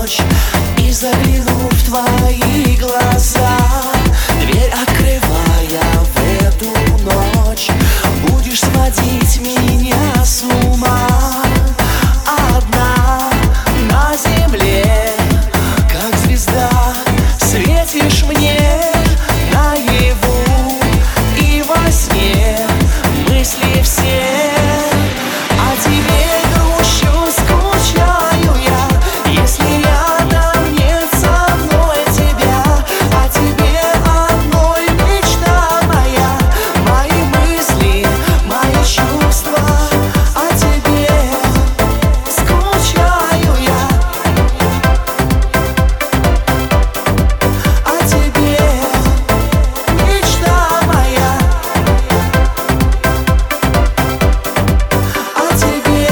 ночь и загляну в твои глаза. Дверь открывая в эту ночь, будешь сводить меня с ума. Одна на земле, как звезда, светишь мне наяву и во сне. Мысли все о тебе грущу, скучаю я, если рядом нет со мной тебя. О тебе одной мечта моя, мои мысли, мои чувства. О тебе скучаю я, о тебе мечта моя, о тебе.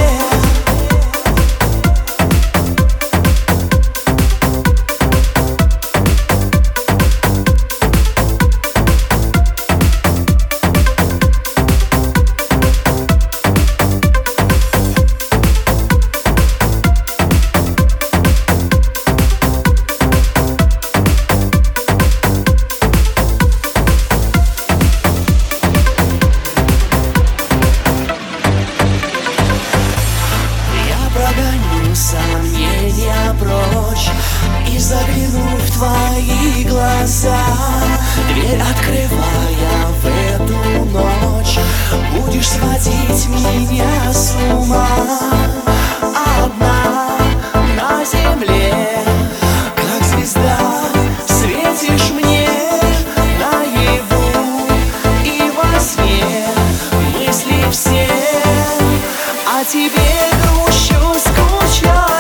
Прогоню сомнения прочь и загляну в твои глаза. Дверь открывая в эту ночь, будешь сводить меня с ума. Одна на земле, как звезда, светишь мне наяву и во сне. Мысли все о тебе грущу, скучаю.